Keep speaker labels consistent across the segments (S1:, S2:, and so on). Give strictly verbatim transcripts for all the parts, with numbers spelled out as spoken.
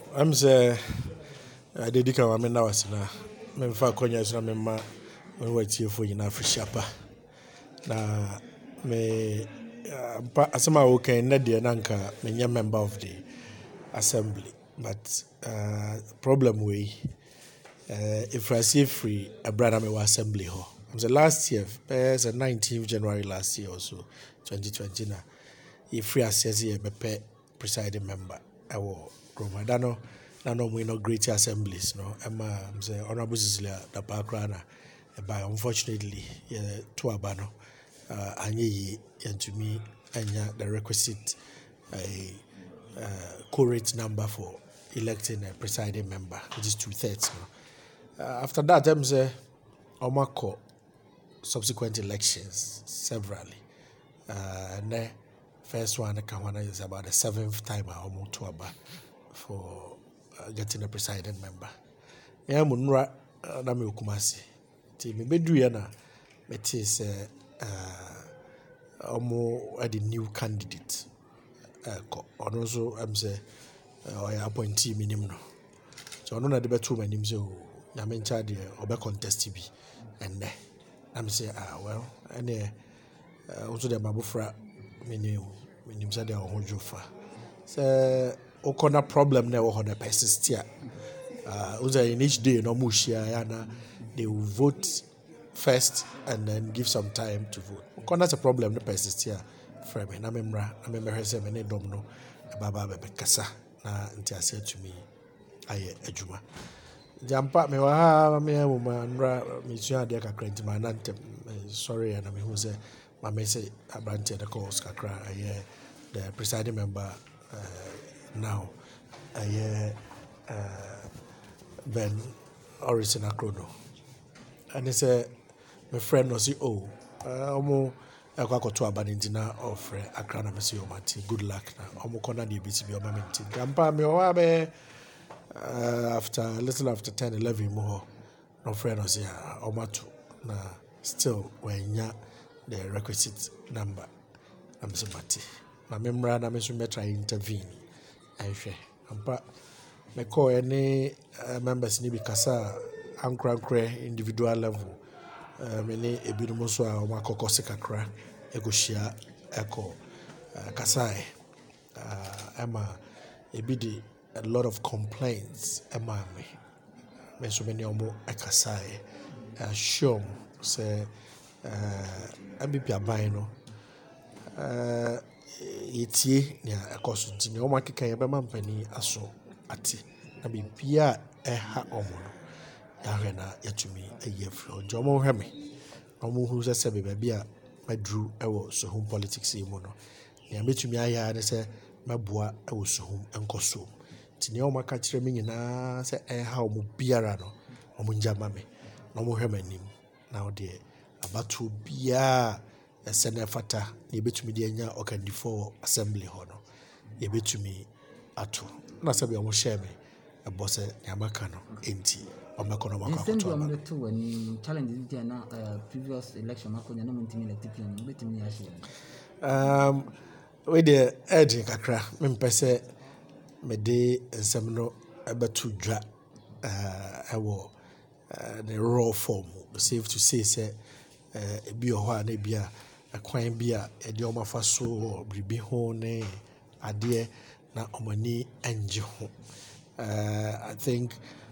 S1: I'm say I did come I mean now na me fa konya so na me ma me wati fo nyina afishapa na me pa asema wo kan na de na nka me nya member of the assembly but uh, problem we uh, if I see free a brother me wa assembly ho I'm the last year uh, the nineteenth of January last year or so twenty twenty na if free access here be presiding member awo Roma no na no we no great assemblies no am say honorable Cecilia da Pakrana but unfortunately yeah to abano uh anye and to me anya the requisite a uh, correct number for electing a presiding member which is two-thirds no. uh, after that I'm say omako subsequent elections severally uh and then first one is about the seventh time I almost to about for uh, getting a presiding member. Yeah, munra na me okumasi. Ti me bedu ya na me ti say uh omo a the new candidate. Uh ko ono so am say uh, ya appointee minimum no. So ono na de betu manim say o na me ncha de obe contest bi and I'm say ah well ene uh, also the mabufra menu menim say de ho dwofa. Say okona problem na wo ho na persist ya uh uza in each day no mu share ya na they will vote first and then give some time to vote okona a problem na persist ya frame na memra na memra say me ne dom no baba be kasa na nti ase to me aye adwuma jampa me wa ha me wo manra me tua de kakra nti ma na ntem sorry na me hu say ma me say abrante the calls kakra aye the presiding member uh, now I uh, Ben Orison Akrono and he said my friend was oh omo akwa to abanintina of Akrana Messi Omati good luck na omo kona di B T B omamenti gampa me wa be after a little after ten eleven more no friend was here omato na still when ya the requisite number I'm so mati na memra na me so try intervene ahwe ampa me call any uh, members ni bi kasa ankrankre individual level uh, me ni ebinom so a o makoko sekakra egohia eko uh, kasa uh, ema ebidi a lot of complaints ema me me so many omo ekasa uh, sure say uh, abibi aban no uh, itie nya ekoso ntini o makeka ye be mampani aso ati na bibia eha omo no ya hwe na yatumi ayefro njo mo hwe me omo hu se se be bia madru ewo so home politics yi mo no nya metumi aya ne se maboa ewo so home enkoso ntini o maka kire me nyina se eha omo biara no omo njama me na omo hwe manim na o de abatu bia esene fata ye betumi de anya okandifo assembly ho no ye betumi ato na sabi omo share me ebose nyamaka no enti omeko no makwa
S2: to am to when challenge dey na previous election makonya na muntimi na T P M betumi ya share
S1: um we dey edge kakra me mpese me de ensem no ebetu dwa uh ewo the raw form safe to say say uh ebi ho a na bia akwan bia e de omafa so bribi ho ne ade na omani anje ho uh I think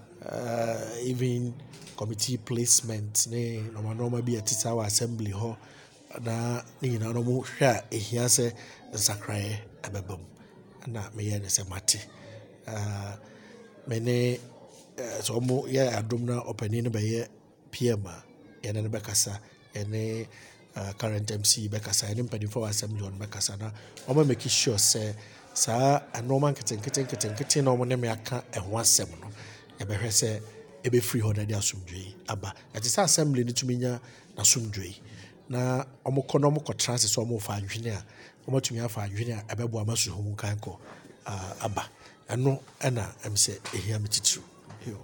S1: uh even committee placement ne no normal be at our assembly ho na ni na no mo hwa ehia se nsakrae abebam na me ye ne se mate uh me ne so mo ye adom na opani ne be ye P M a ye ne be kasa ene Uh, current M C bekasa any mpany for assembly on bekasa na omo make sure say sa anormal keten keten keten keten no mo ne me aka e ho asem no e be hwe say e be free hoda dia asumdwe aba e ti say assembly ni tumi nya na asumdwe na omo kono omo ko transit so omo fa adwene a omo tumi afa adwene a e be bo amasu hu kan ko uh, aba eno na em say ehia metitru yo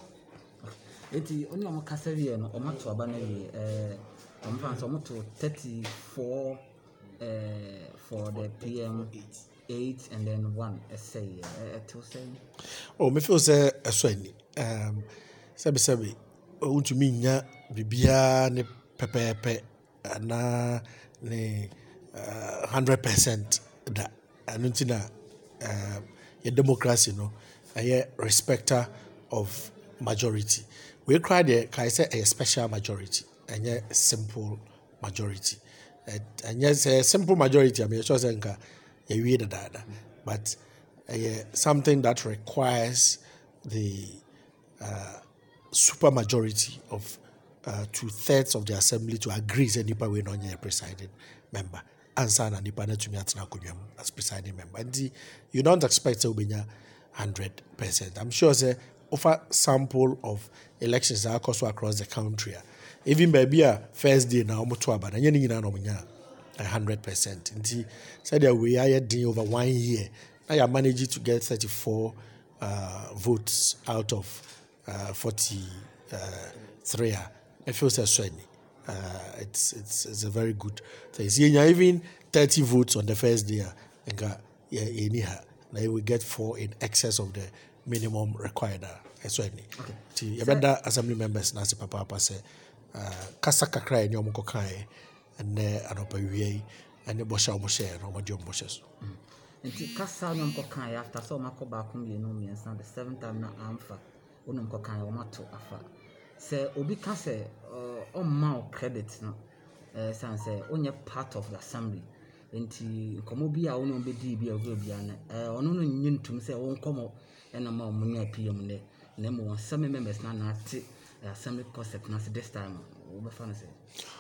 S2: eti oni omo kasa wie no omo to aba na wie eh I'm from to thirty-four uh, for the P M eight and then one essay. Uh, to say.
S1: Oh, me feel say ɛsɔ ani. Um, sɛbi sɛbi, wontumi nya biribiara ne pɛpɛɛpɛ anaa ne uh, hundred percent da. Ɛno nti na um, yɛ democracy no ɛyɛ respecter of majority. We cry there, kai say a special majority, and yet simple majority. And yes, a simple majority. I mean, sure say nka you read that, but uh, something that requires the uh, super majority of uh, two thirds of the assembly to agree. Say nipa we no nye presiding member. Answer na nipa na tumi atena konwam as presiding member. And the, you don't expect to be hundred percent. I'm sure say offer sample of elections that are across the country. Even maybe a first day now, almost two about any a hundred percent. Indeed, said that we are doing over one year. Now you are managing to get thirty-four uh, votes out of uh, forty-three. I feel so sweaty. Uh, it's it's it's a very good thing. See, even thirty votes on the first day, and yeah, anyhow, now we get four in excess of the minimum required. Eso any. Ti yebeda assembly members na se papa papa say kasa kakra enye omko kan ene anopa wie ene bosha omo share no modi omo bosha so.
S2: Nti kasa no omko kan after so mako ba ko mi no mi ensa the seventh time na amfa ono omko kan o mato afa. Se obi ka se o ma credit no eh san say onye part of the assembly. Nti komo bi a ono be di bi a go bia na eh ono no nyintum se won komo ena ma o munya P M ne na mo some members na na ati assembly concept na this time we be fan say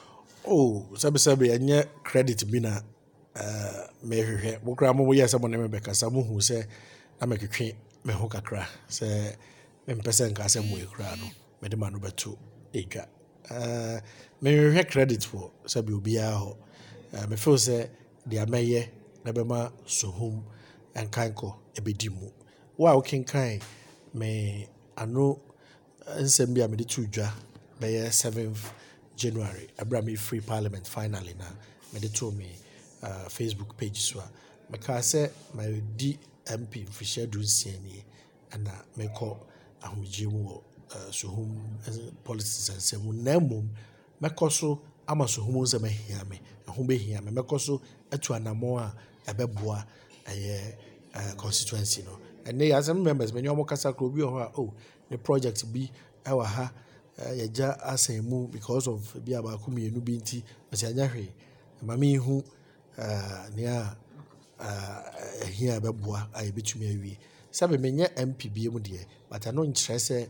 S1: oh sabe sabe enye credit bi na eh me hwehwe wo kra mo ye asemo ne me beka sa mo hu se na me twetwe me ho kakra se me mpese nka asemo e kra no me de ma no beto edwa eh me hwehwe credit for sabe obi a ho me feel say they ameye na be ma sohum enkanko ebedimu wa o kenkan me ano nsem bia me de to dwa be seventh January abra me free parliament finally na me de to me uh, Facebook page so me ka say my D M P mfisha du nsiani ana me ko ahomje mu uh, so hum politics and say mu na mum me ko so ama so hum nsem ahia me ho be hia me me ko so atu anamo a ebeboa eye uh, constituency no and they as members when you almost kasa kro bi oh the project be ewa ha yaja asemu because of bi abaku mienu bi nti ase anya hwe mama hu nia here beboa ai betumi awie sabe menye M P bi mu de but I no nkyerɛ sɛ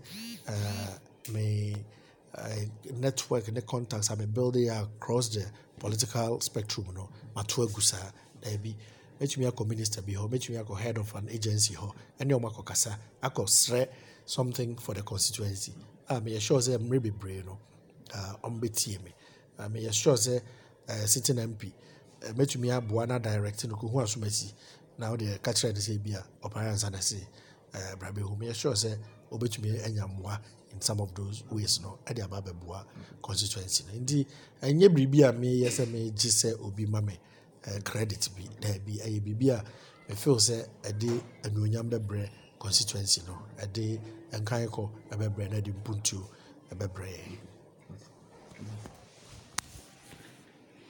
S1: me network and the contacts I'm building across the political spectrum no mato agusa da bi metumi akɔ minister bi ho metumi akɔ head of an agency ho ene omakɔ kasa akɔ sre something for the constituency ah me sure say I'm really brave no ah on betie me ah me sure say sitting M P metumi aboa na direct no ko hu asomasi na the catch ready say bia operanza na say eh brabe hu me sure say obetumi anyamwa in some of those ways no e dey ababeboa constituency ndi enye bribia me yese me gise obi mame Uh, credit be there be a bibia me feel say a day anuonyam bebre constituency no a day enkan ko e bebre na di buntu e bebre